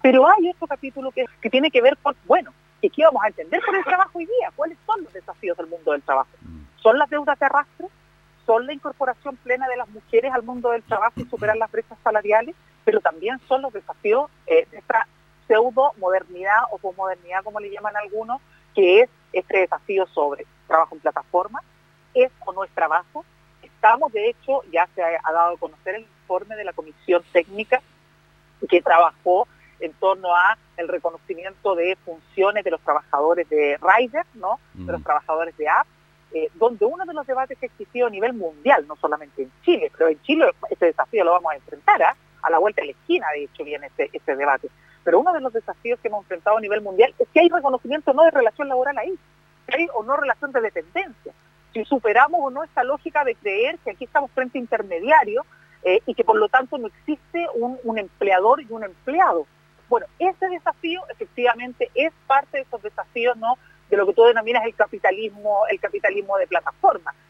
Pero hay otro capítulo que tiene que ver con, bueno, ¿qué vamos a entender por el trabajo hoy día? ¿Cuáles son los desafíos del mundo del trabajo? ¿Son las deudas de arrastre? ¿Son la incorporación plena de las mujeres al mundo del trabajo y superar las brechas salariales? Pero también son los desafíos de esta pseudo-modernidad o posmodernidad, como le llaman algunos, que es este desafío sobre trabajo en plataforma. ¿Es o no es trabajo? Estamos, de hecho, ya se ha dado a conocer el informe de la comisión técnica que trabajó en torno a el reconocimiento de funciones de los trabajadores de rider, ¿no? De los trabajadores de app, donde uno de los debates que existió a nivel mundial, no solamente en Chile, pero en Chile ese desafío lo vamos a enfrentar, a la vuelta de la esquina, de hecho, viene ese debate. Pero uno de los desafíos que hemos enfrentado a nivel mundial es que hay reconocimiento no de relación laboral ahí, que hay o no relación de dependencia. Si superamos o no esta lógica de creer que aquí estamos frente a intermediarios y que por lo tanto no existe un empleador y un empleado. Bueno, ese desafío efectivamente es parte de esos desafíos, ¿no?, de lo que tú denominas el capitalismo de plataforma.